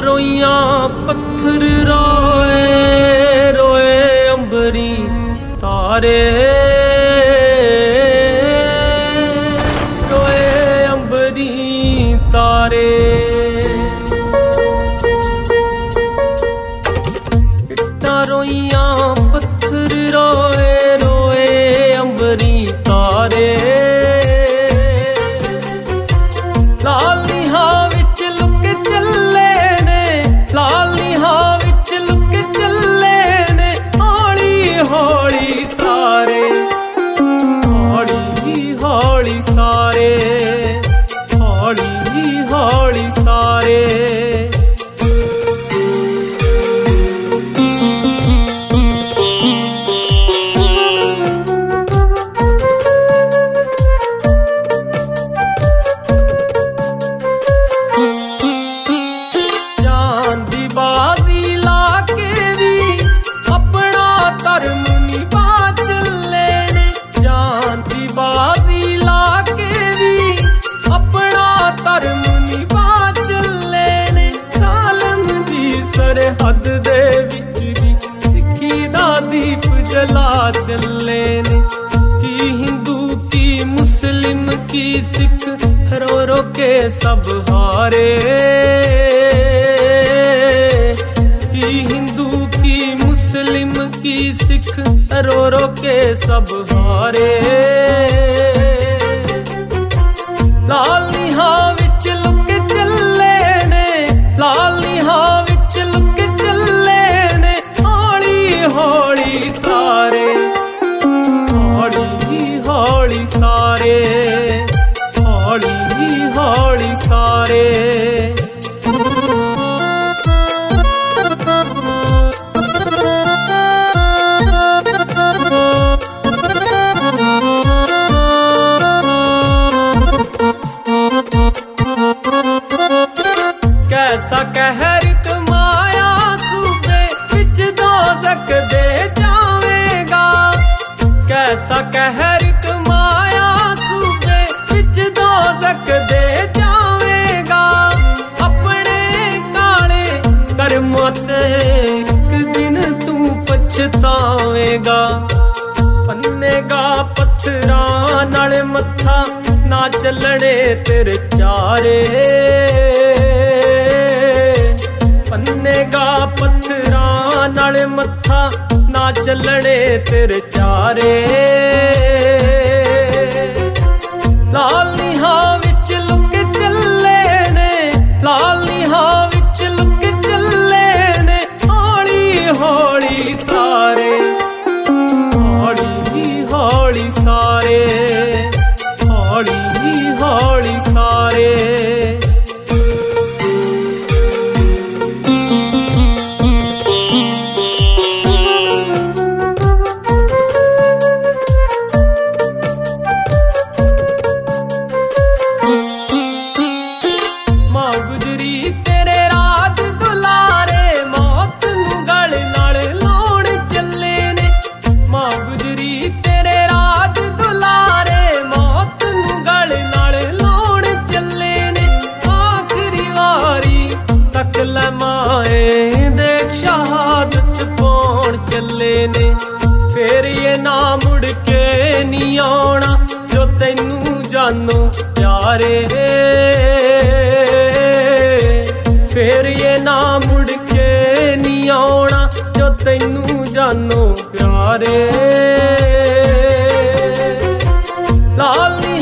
रोइयां पत्थर रोए रोए अंबरी तारे रोए अंबरी तारे इट्टा रोइयां पत्थर रोए रोए अंबरी तारे हौली सारे जान दी बाजी लाके भी अपना धर्म निभा चले ने जान दी बाजी लाके भी अपना धर्म सरहद दे विच भी सिक्खी दा दीप जला चले ने की हिंदू की मुस्लिम की सिख रो रो के सब हारे की हिंदू की मुस्लिम की सिख रो रो के सब हारे लाल निहा विच लुक चले ने लाल निहा हौली सारे हौली हौली सारे हौली हौली सारे कैसा कहर कमाया सूबे विच दोज़ख दे जावेगा कैसा कहर कमाया सूबे विच दोज़ख दे जावेगा अपने काले कर्मों ते एक दिन तू पछतावेगा पन्नेगा पत्थरां नाल मत्था ना चलने तेरे चारे पन्नेगा पत्थरां नाल मत्था ना चलने तेरे चारे लाल निहा विच लुक चले ने लाल निहा विच लुक चले ने हौली हौली सारे हौली हौली सारे हौली हौली सारे ने फिर ये ना मुड़ के नहीं आना जो तैनू जानो प्यारे फिर ये ना मुड़ के नहीं आना जो तैनू जानो प्यारे लाल